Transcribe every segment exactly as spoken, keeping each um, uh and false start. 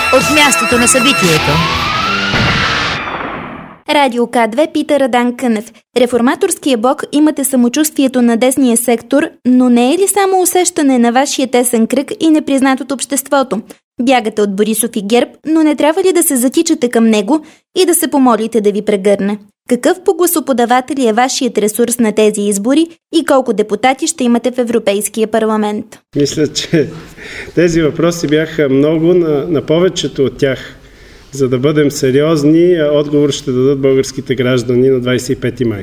от мястото на събитието. Радио К две пита Радан Кънев. Реформаторския блок имате самочувствието на десния сектор, но не е ли само усещане на вашия тесен кръг и непризнат от обществото? Бягате от Борисов и ГЕРБ, но не трябва ли да се затичате към него и да се помолите да ви прегърне? Какъв по гласоподаватели е вашият ресурс на тези избори и колко депутати ще имате в Европейския парламент? Мисля, че тези въпроси бяха много, на, на повечето от тях. За да бъдем сериозни, отговор ще дадат българските граждани на двадесет и пети май.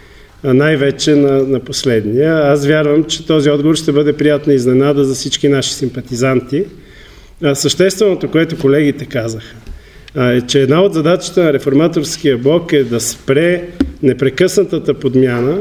А най-вече на, на последния. Аз вярвам, че този отговор ще бъде приятна изненада за всички наши симпатизанти. А същественото, което колегите казаха, е, че една от задачите на реформаторския блок е да спре непрекъснатата подмяна,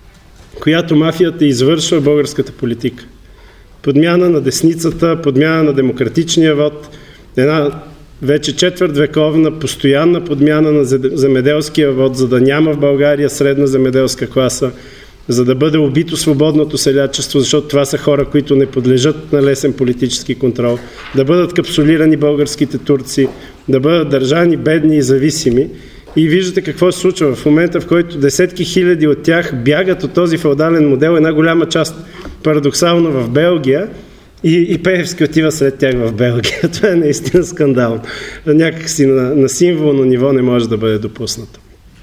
която мафията извършва в българската политика. Подмяна на десницата, подмяна на демократичния вод, една вече четвърт вековна постоянна подмяна на земеделския вод, за да няма в България средна земеделска класа, за да бъде убито свободното селячество, защото това са хора, които не подлежат на лесен политически контрол, да бъдат капсулирани българските турци, да бъдат държани бедни и зависими. И виждате какво се случва в момента, в който десетки хиляди от тях бягат от този феодален модел, една голяма част парадоксално в Белгия, и, и Пеевски отива след тях в Белгия. Това е наистина скандално. Някакси на, на символно ниво не може да бъде допуснато.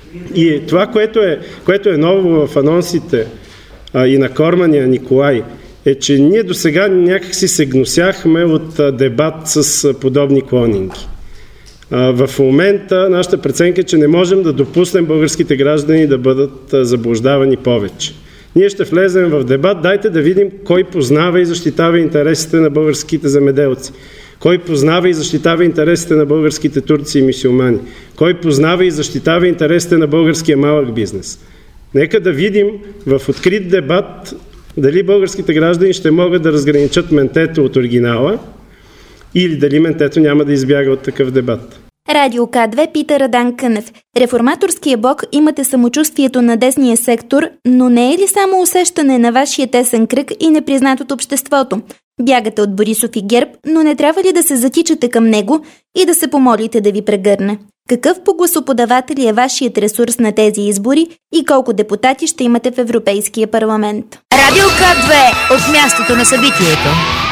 И това, което е, което е ново в анонсите а, и на Кормания Николай, е, че ние до сега някакси се гносяхме от а, дебат с а, подобни клонинги. А, в момента нашата преценка е, че не можем да допуснем българските граждани да бъдат а, заблуждавани повече. Ние ще влезем в дебат, дайте да видим кой познава и защитава интересите на българските земеделци, кой познава и защитава интересите на българските турци и мюсюлмани, кой познава и защитава интересите на българския малък бизнес. Нека да видим в открит дебат дали българските граждани ще могат да разграничат ментето от оригинала или дали ментето няма да избяга от такъв дебат. Радио К две пита Радан Кънев. Реформаторския блок имате самочувствието на десния сектор, но не е ли само усещане на вашия тесен кръг и непризнат от обществото? Бягате от Борисов и ГЕРБ, но не трябва ли да се затичате към него и да се помолите да ви прегърне? Какъв по гласоподаватели е вашият ресурс на тези избори и колко депутати ще имате в Европейския парламент? Радио К две от мястото на събитието.